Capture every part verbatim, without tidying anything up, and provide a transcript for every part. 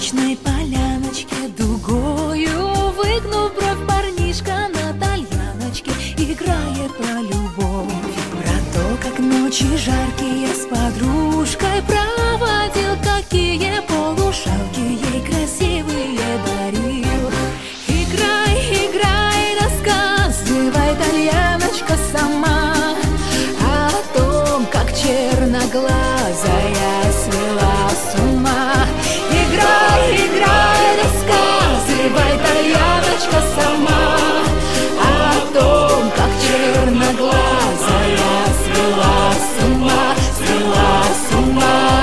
солнечной поляночке дугою, выгнув бровь, парнишка на тальяночке играет про любовь, про то, как ночи жаркие с подружкой проводил, какие полушалки ей красивые дарил. Играй, играй, рассказывай, тальяночка, сама о том, как черноглазая свела с ума. Играй, играй, рассказывай, тальяночка, сама о том, как черноглазая свела с ума, свела с ума.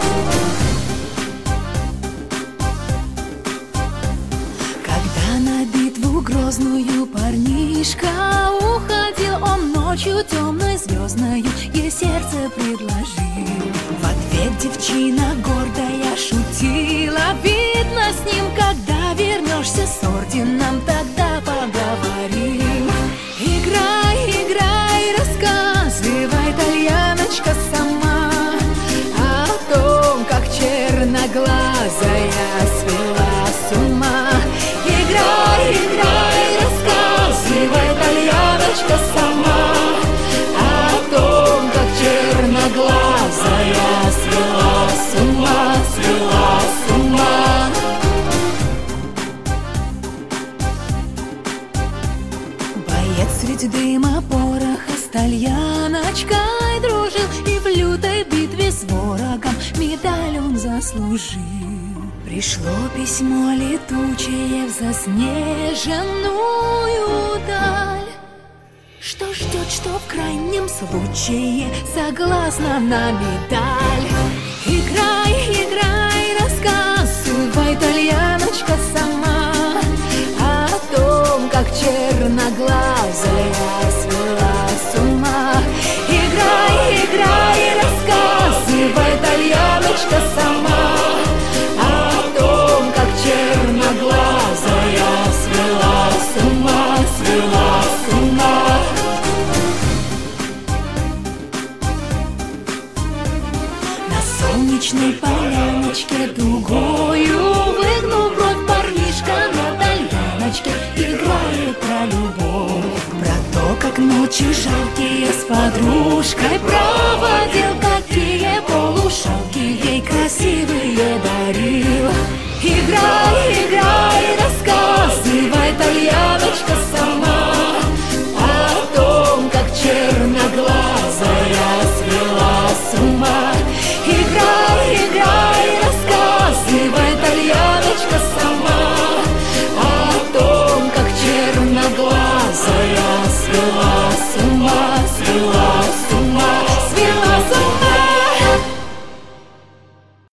Когда на битву грозную парнишка уходил, он ночью темной звездною ей сердце предложил. В ответ девчина гордая шутила: видно, с ним когда вернешься с орденом, тогда поговорим. Играй, играй, рассказывай, тальяночка, сама о том, как черноглазая свела с ума. Играй, играй, рассказывай, тальяночка, сама о том, как черноглазая свела с ума, свела с ума. Боец средь дыма пороха с тальяночкой дружил, и в лютой битве с ворогом медаль он заслужил. Пришло письмо летучее в заснеженную даль, что ждет, что в крайнем случае согласна на медаль. Играй, играй, рассказывай, тальяночка, сама о том, как черноглазая свела с ума. Играй, играй, рассказывай, тальяночка, сама о том, как черноглазая свела с ума, свела с ума. На солнечной поляночке дугою, выгнув бровь, парнишка на тальяночке играет про любовь, про то, как ночи жаркие с подружкой проводил,